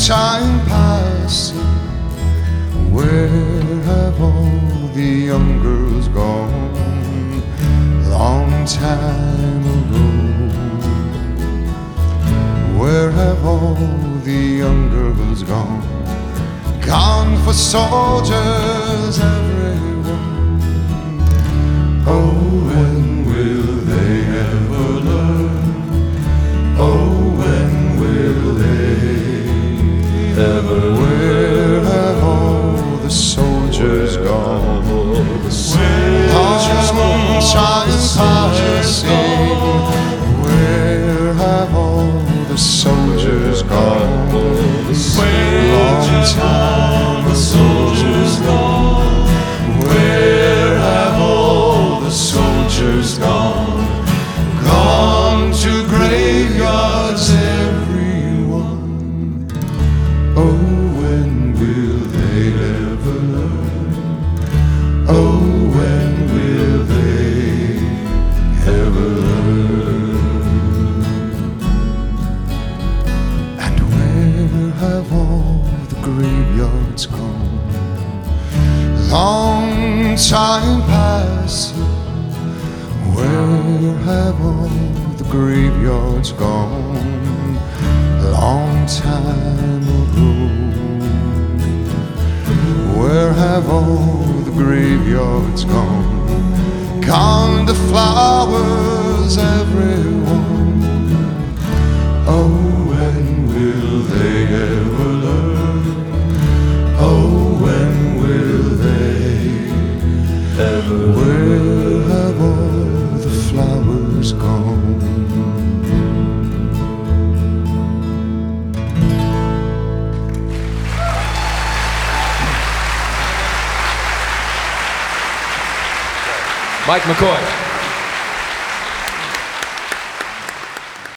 time passing, where have all the young girls gone? Long time ago. Where have all the young girls gone? Gone for soldiers, everyone. Oh, when will they ever learn? Oh, when will they ever learn? Where have all the soldiers gone? Long time passing, where have all the soldiers gone? Long time the soldiers gone. Where have all the soldiers gone? Gone to graveyards, everyone. Oh, when will they ever learn? Oh, when will they ever learn? And where have all the graveyards gone? Long time passing, where have all the graveyards gone? Long time ago. Where have all the graveyards gone? Gone the flowers, everyone. Oh, when will they ever learn? Oh, when will they ever learn? Where have all the flowers gone? Mike McCoy.